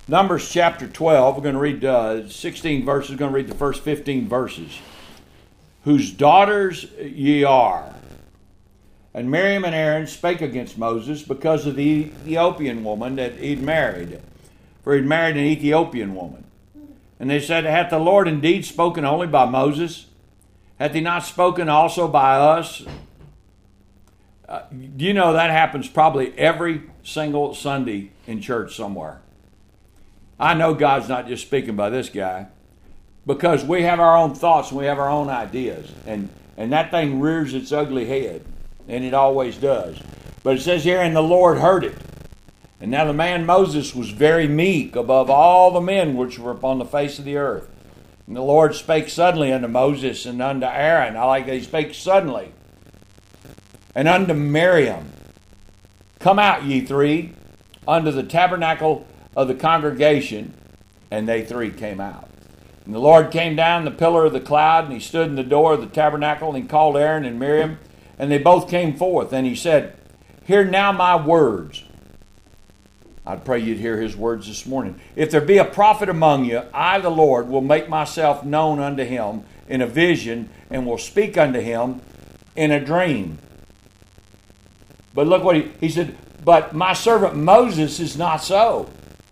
Numbers chapter 12, we're going to read 16 verses, we're going to read the first 15 verses. Whose daughters ye are. And Miriam and Aaron spake against Moses because of the Ethiopian woman that he'd married. For he'd married an Ethiopian woman. And they said, hath the Lord indeed spoken only by Moses? Hath he not spoken also by us? Do you know that happens probably every single Sunday in church somewhere? I know God's not just speaking by this guy, because we have our own thoughts and we have our own ideas. And that thing rears its ugly head, and it always does. But it says here, and the Lord heard it. And now the man Moses was very meek above all the men which were upon the face of the earth. And the Lord spake suddenly unto Moses and unto Aaron. I like that he spake suddenly. And unto Miriam, come out, ye three, unto the tabernacle of the congregation. And they three came out. And the Lord came down the pillar of the cloud, and he stood in the door of the tabernacle, and he called Aaron and Miriam, and they both came forth. And he said, hear now my words. I'd pray you'd hear his words this morning. If there be a prophet among you, I, the Lord, will make myself known unto him in a vision, and will speak unto him in a dream. But look what he said, but my servant Moses is not so,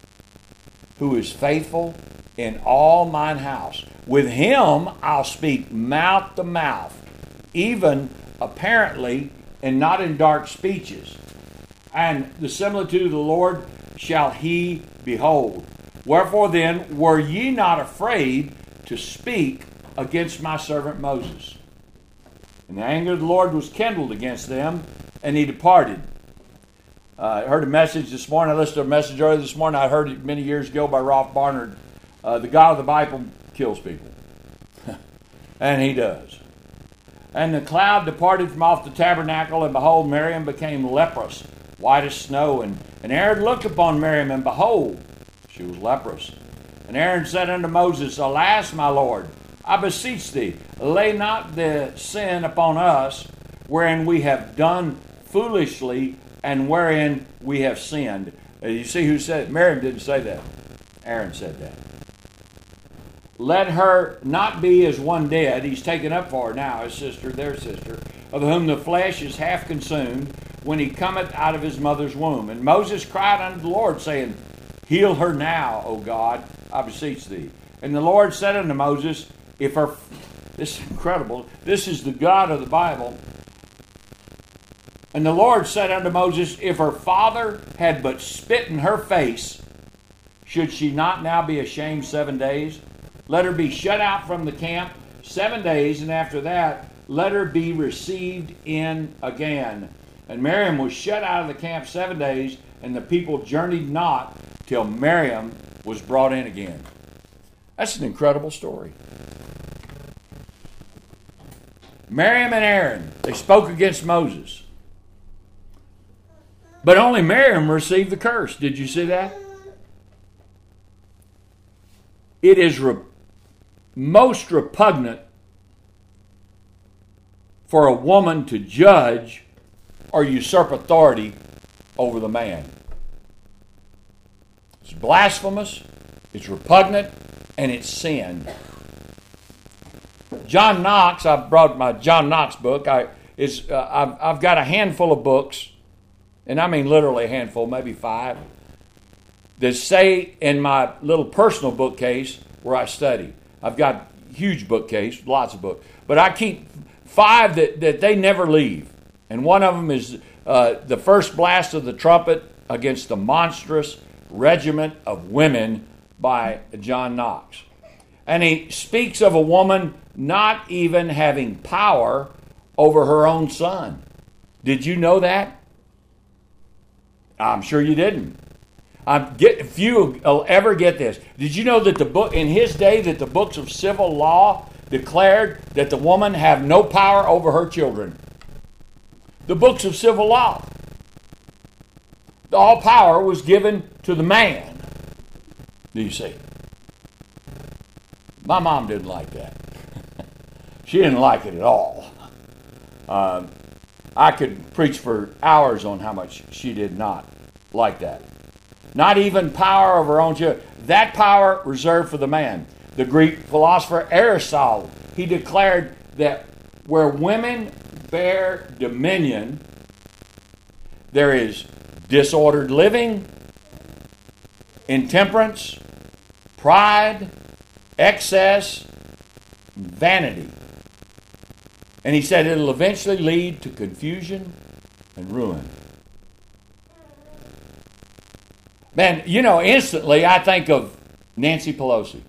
who is faithful in all mine house. With him I'll speak mouth to mouth, even apparently, and not in dark speeches. And the similitude of the Lord shall he behold. Wherefore then were ye not afraid to speak against my servant Moses? And the anger of the Lord was kindled against them, and he departed. I heard a message this morning. I listened to a message earlier this morning. I heard it many years ago by Rolf Barnard. The God of the Bible kills people. And he does. And the cloud departed from off the tabernacle, and behold, Miriam became leprous, white as snow. And Aaron looked upon Miriam, and behold, she was leprous. And Aaron said unto Moses, alas, my Lord, I beseech thee, lay not the sin upon us, wherein we have done foolishly, and wherein we have sinned. You see who said it? Miriam didn't say that. Aaron said that. Let her not be as one dead. He's taken up for her now, his sister, their sister, of whom the flesh is half consumed, when he cometh out of his mother's womb. And Moses cried unto the Lord, saying, heal her now, O God, I beseech thee. And the Lord said unto Moses, if her... This is incredible. This is the God of the Bible. And the Lord said unto Moses, if her father had but spit in her face, should she not now be ashamed 7 days? Let her be shut out from the camp 7 days, and after that, let her be received in again. And Miriam was shut out of the camp 7 days, and the people journeyed not till Miriam was brought in again. That's an incredible story. Miriam and Aaron, they spoke against Moses. But only Miriam received the curse. Did you see that? It is most repugnant for a woman to judge or usurp authority over the man. It's blasphemous, it's repugnant, and it's sin. John Knox, I brought my John Knox book. I've got a handful of books, and I mean literally a handful, maybe 5, that say in my little personal bookcase where I study. I've got a huge bookcase, lots of books. But I keep 5 that they never leave. And one of them is the first blast of the trumpet against the monstrous regiment of women by John Knox. And he speaks of a woman not even having power over her own son. Did you know that? I'm sure you didn't. If you will ever get this, did you know that the book in his day that the books of civil law declared that the woman have no power over her children? The books of civil law. All power was given to the man. Do you see? My mom didn't like that. She didn't like it at all. I could preach for hours on how much she did not like that. not even power of her own children. That power reserved for the man. The Greek philosopher Aristotle, he declared that where women bear dominion, there is disordered living, intemperance, pride, excess, vanity. And he said it'll eventually lead to confusion and ruin. Man, instantly I think of Nancy Pelosi.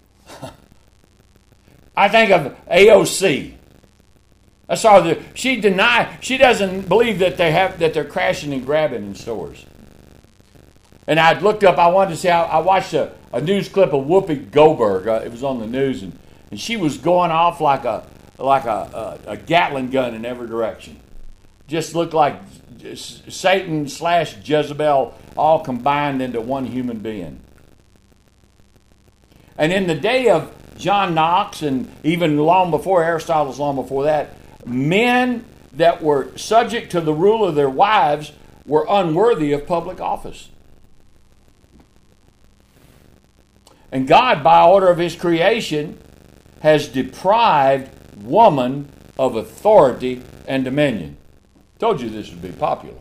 I think of AOC. I saw she doesn't believe that they're crashing and grabbing in stores. And I looked up, I wanted to see I watched a news clip of Whoopi Goldberg. It was on the news, and she was going off like a Gatling gun in every direction. Just looked like Satan / Jezebel all combined into one human being. And in the day of John Knox, and even long before Aristotle's, long before that, men that were subject to the rule of their wives were unworthy of public office. And God, by order of His creation, has deprived woman of authority and dominion. Told you this would be popular.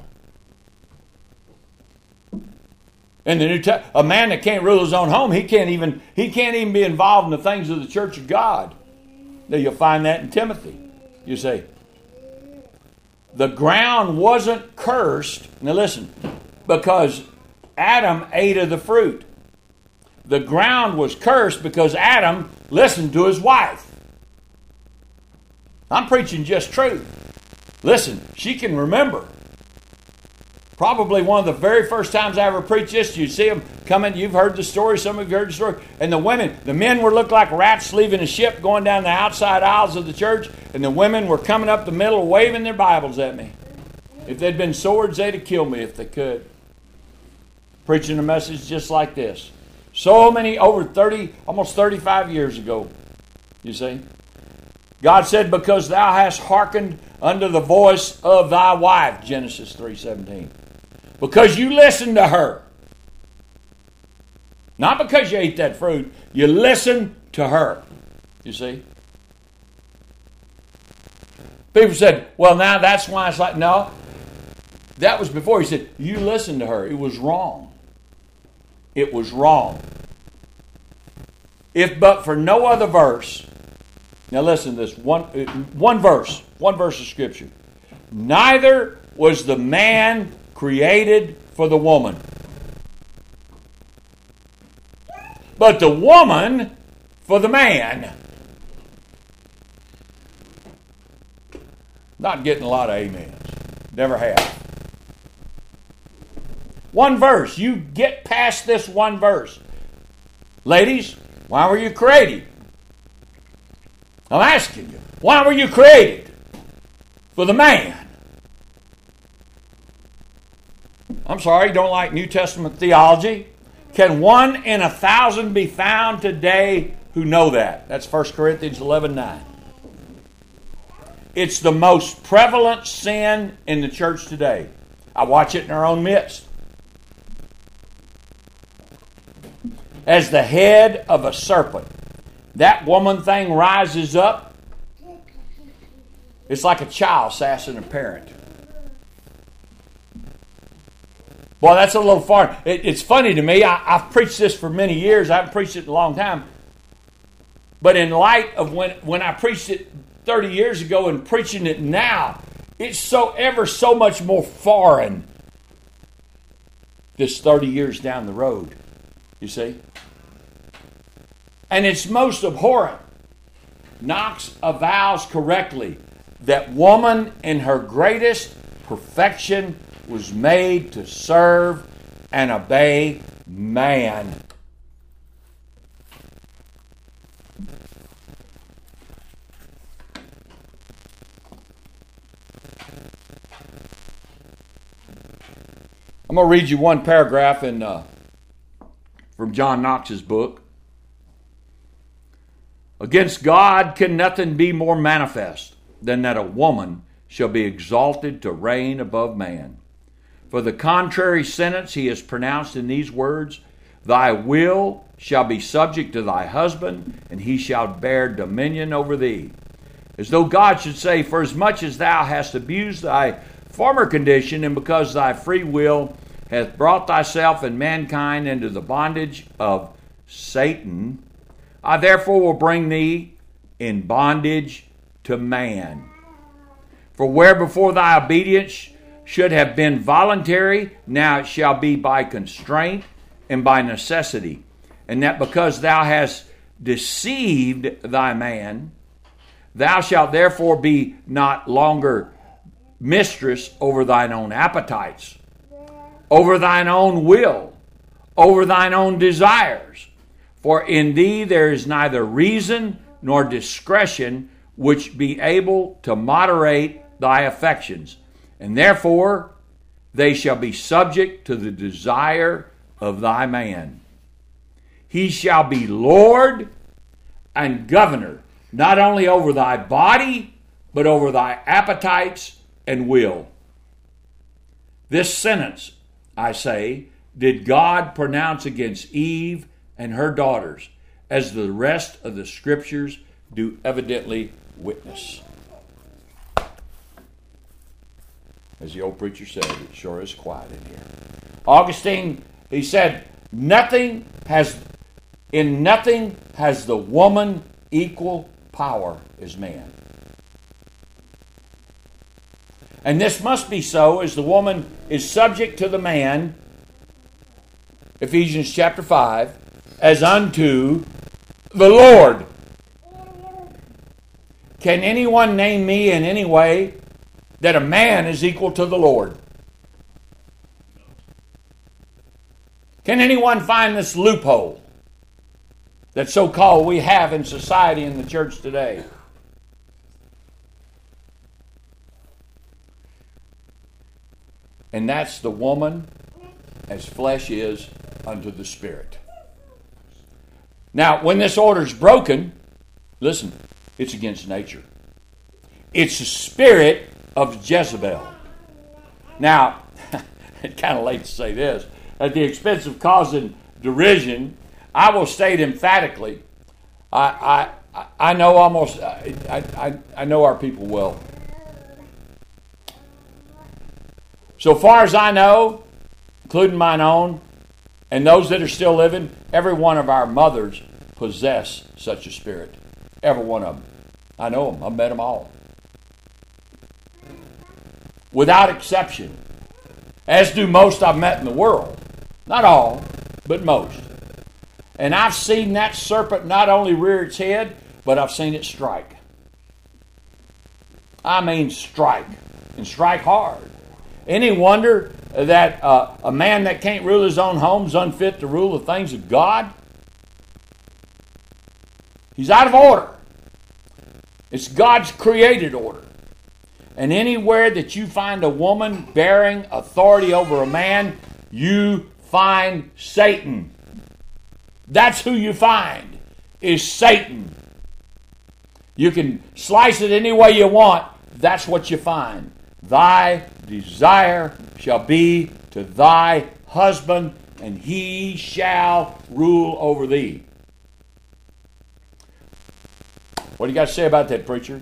In the New Testament, a man that can't rule his own home, he can't even be involved in the things of the church of God. Now you'll find that in Timothy. You say, the ground wasn't cursed. Now listen, because Adam ate of the fruit. The ground was cursed because Adam listened to his wife. I'm preaching just truth. Listen, she can remember. Probably one of the very first times I ever preached this, you see them coming, you've heard the story, some of you heard the story, and the men were looked like rats leaving a ship going down the outside aisles of the church, and the women were coming up the middle waving their Bibles at me. If they'd been swords, they'd have killed me if they could. Preaching a message just like this. So many, over 30, almost 35 years ago, you see. God said, because thou hast hearkened unto the voice of thy wife, Genesis 3:17. Because you listened to her. Not because you ate that fruit. You listened to her. You see? People said, well, now that's why it's like, no. That was before. He said, you listened to her. It was wrong. It was wrong. If but for no other verse. Now listen to this. One verse of Scripture. Neither was the man created for the woman, but the woman for the man. Not getting a lot of amens. Never have. One verse. You get past this one verse. Ladies, why were you created? I'm asking you. Why were you created? For the man. I'm sorry, you don't like New Testament theology? Can 1 in 1,000 be found today who know that? That's 1 Corinthians 11:9. It's the most prevalent sin in the church today. I watch it in our own midst. As the head of a serpent, that woman thing rises up. It's like a child sassing a parent. Boy, that's a little far. It's funny to me. I've preached this for many years. I haven't preached it in a long time. But in light of when I preached it 30 years ago and preaching it now, it's so much more foreign this 30 years down the road. You see? And it's most abhorrent. Knox avows correctly that woman in her greatest perfection was made to serve and obey man. I'm going to read you one paragraph from John Knox's book. Against God can nothing be more manifest than that a woman shall be exalted to reign above man. For the contrary sentence he has pronounced in these words, Thy will shall be subject to thy husband, and he shall bear dominion over thee. As though God should say, For as much as thou hast abused thy former condition, and because thy free will hath brought thyself and mankind into the bondage of Satan, I therefore will bring thee in bondage to man. For where before thy obedience should have been voluntary, now it shall be by constraint and by necessity. And that because thou hast deceived thy man, thou shalt therefore be not longer mistress over thine own appetites, over thine own will, over thine own desires. For in thee there is neither reason nor discretion which be able to moderate thy affections, and therefore they shall be subject to the desire of thy man. He shall be Lord and governor, not only over thy body, but over thy appetites and will. This sentence, I say, did God pronounce against Eve and her daughters, as the rest of the Scriptures do evidently witness. As the old preacher said, it sure is quiet in here. Augustine, he said, in nothing has the woman equal power as man. And this must be so, as the woman is subject to the man, Ephesians chapter 5, as unto the Lord. Can anyone name me in any way that a man is equal to the Lord? Can anyone find this loophole that so-called we have in society in the church today? And that's the woman as flesh is unto the spirit. Now, when this order is broken, listen, it's against nature. It's the spirit of Jezebel. Now, it's kind of late to say this. At the expense of causing derision, I will state emphatically, I know almost, I know our people well. So far as I know, including mine own, and those that are still living, every one of our mothers possess such a spirit. Every one of them. I know them. I've met them all. Without exception. As do most I've met in the world. Not all, but most. And I've seen that serpent not only rear its head, but I've seen it strike. I mean strike. And strike hard. Any wonder that a man that can't rule his own home is unfit to rule the things of God? He's out of order. It's God's created order. And anywhere that you find a woman bearing authority over a man, you find Satan. That's who you find, is Satan. You can slice it any way you want. That's what you find. Thy desire shall be to thy husband, and he shall rule over thee. What do you got to say about that, preacher?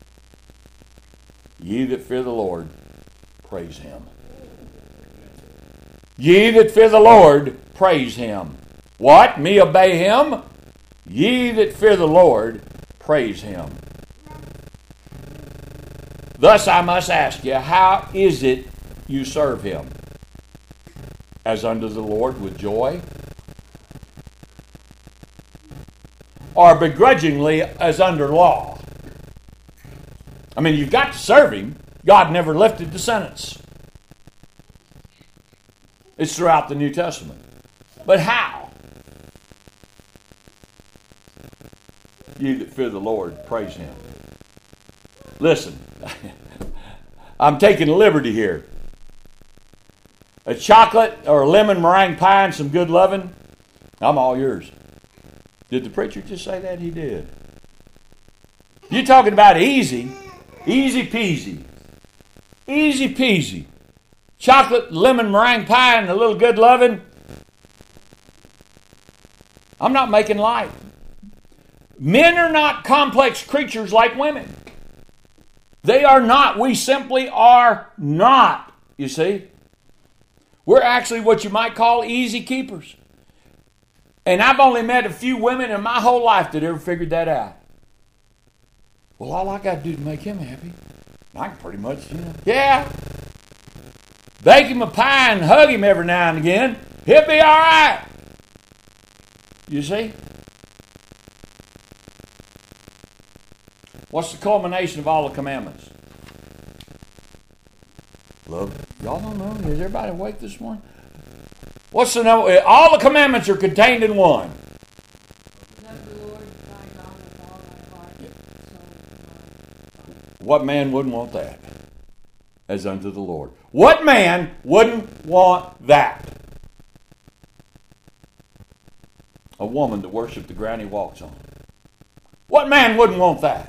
Ye that fear the Lord, praise him. Ye that fear the Lord, praise him. What? Me obey him? Ye that fear the Lord, praise him. Thus I must ask you, how is it you serve him? As unto the Lord with joy? Or begrudgingly as under law? I mean, you've got to serve him. God never lifted the sentence. It's throughout the New Testament. But how? You that fear the Lord, praise him. Listen, I'm taking liberty here. A chocolate or a lemon meringue pie and some good loving, I'm all yours. Did the preacher just say that? He did. You're talking about easy. Easy peasy. Easy peasy. chocolate lemon meringue pie and a little good loving. I'm not making light. Men are not complex creatures like women. They are not. We simply are not, you see. We're actually what you might call easy keepers. And I've only met a few women in my whole life that ever figured that out. Well, all I got to do to make him happy, I can pretty much, yeah. Bake him a pie and hug him every now and again. He'll be all right. You see? What's the culmination of all the commandments? Love. Y'all don't know? Is everybody awake this morning? What's the number? All the commandments are contained in one. Love the Lord thy God with all thy heart, soul, and mind. What man wouldn't want that? As unto the Lord. What man wouldn't want that? A woman to worship the ground he walks on. What man wouldn't want that?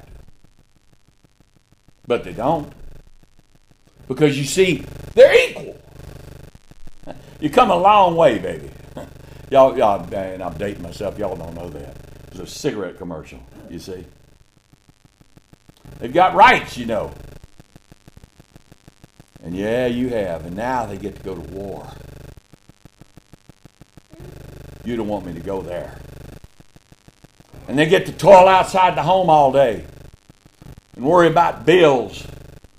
But they don't. Because you see, they're equal. You come a long way, baby. Y'all, and I'm dating myself, y'all don't know that. It's a cigarette commercial, you see. They've got rights, you know. And yeah, you have. And now they get to go to war. You don't want me to go there. And they get to toil outside the home all day and worry about bills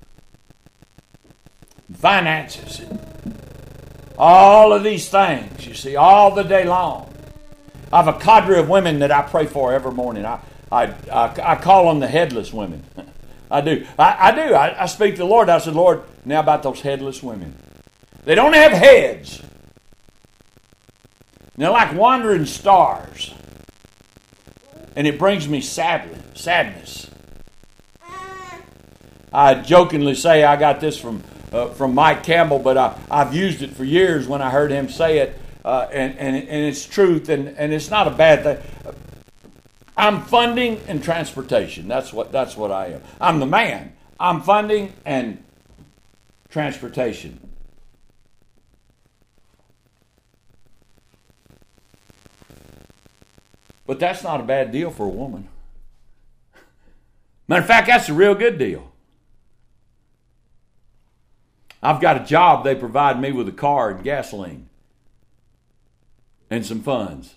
and finances and all of these things, you see, all the day long. I have a cadre of women that I pray for every morning. I call them the headless women. I do. I speak to the Lord. I said, Lord, now about those headless women. They don't have heads. They're like wandering stars. And it brings me sadness. I jokingly say I got this from Mike Campbell, but I've used it for years when I heard him say it, and it's truth, and it's not a bad thing. I'm funding and transportation. That's what I am. I'm the man. I'm funding and transportation. But that's not a bad deal for a woman. Matter of fact, that's a real good deal. I've got a job. They provide me with a car and gasoline and some funds.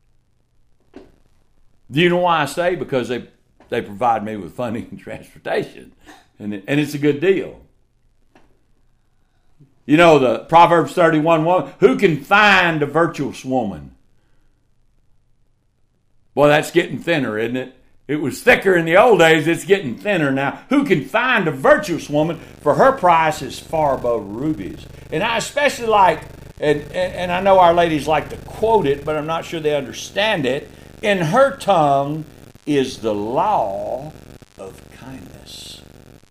Do you know why I stay? Because they provide me with funding and transportation. And it's a good deal. You know, the Proverbs 31:1, who can find a virtuous woman? Boy, that's getting thinner, isn't it? It was thicker in the old days. It's getting thinner now. Who can find a virtuous woman? For her price is far above rubies. And I especially like, and I know our ladies like to quote it, but I'm not sure they understand it. In her tongue is the law of kindness.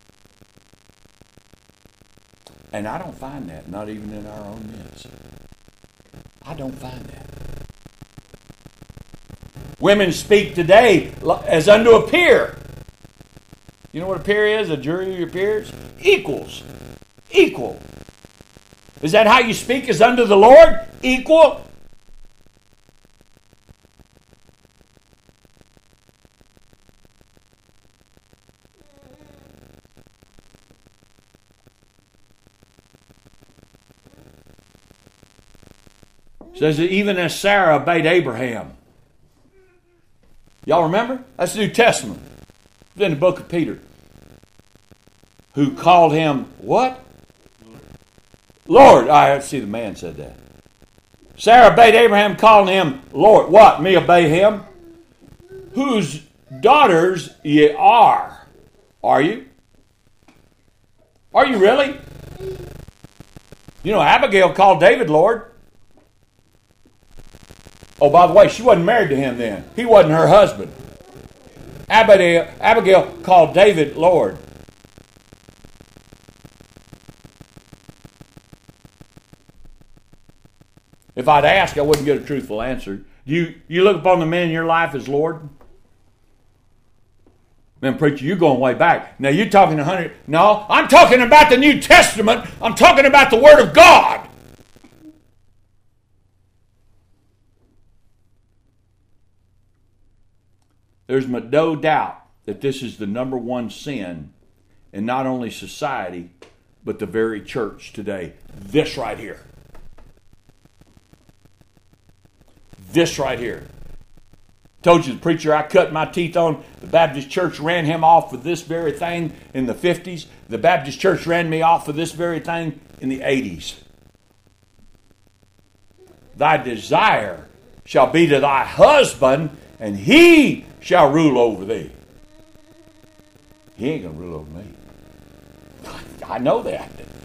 And I don't find that, not even in our own midst. I don't find that. Women speak today as unto a peer. You know what a peer is? A jury of your peers? Equals. Equal. Is that how you speak as unto the Lord? Equal. It says that even as Sarah obeyed Abraham. Y'all remember? That's the New Testament. It's in the book of Peter. Who called him what? Lord. I see the man said that. Sarah obeyed Abraham, calling him Lord. What? Me obey him? Whose daughters ye are. Are you? Are you really? You know, Abigail called David Lord. Oh, by the way, she wasn't married to him then. He wasn't her husband. Abigail called David Lord. If I'd ask, I wouldn't get a truthful answer. You look upon the men in your life as Lord? Man, preacher, you're going way back. Now you're talking 100. No, I'm talking about the New Testament. I'm talking about the Word of God. There's no doubt that this is the number one sin in not only society, but the very church today. This right here. This right here. Told you the preacher I cut my teeth on, the Baptist church ran him off for this very thing in the 50s. The Baptist church ran me off for this very thing in the 80s. Thy desire shall be to thy husband, and he shall rule over thee. He ain't going to rule over me. I know that.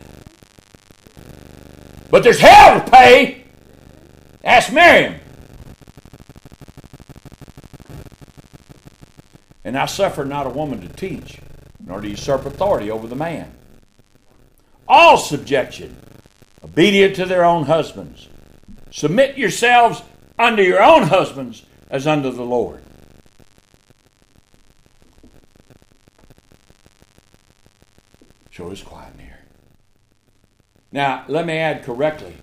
But there's hell to pay. Ask Miriam. And I suffer not a woman to teach, nor to usurp authority over the man. All subjection, obedient to their own husbands. Submit yourselves unto your own husbands as unto the Lord. Sure is quiet in here. Now, let me add correctly.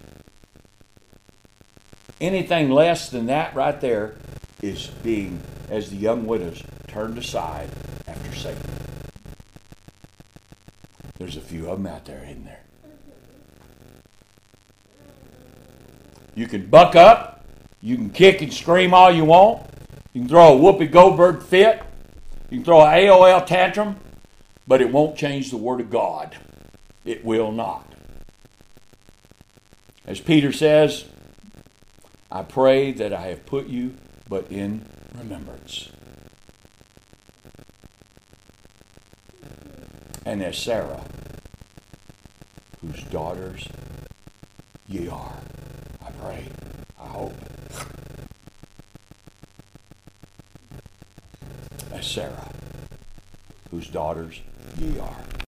Anything less than that right there is being, as the young widows, turned aside after Satan. There's a few of them out there, isn't there? You can buck up. You can kick and scream all you want. You can throw a Whoopi Goldberg fit. You can throw an AOL tantrum. But it won't change the Word of God. It will not. As Peter says, I pray that I have put you but in remembrance. And as Sarah, whose daughters ye are, I pray, I hope. As Sarah, whose daughters ye are.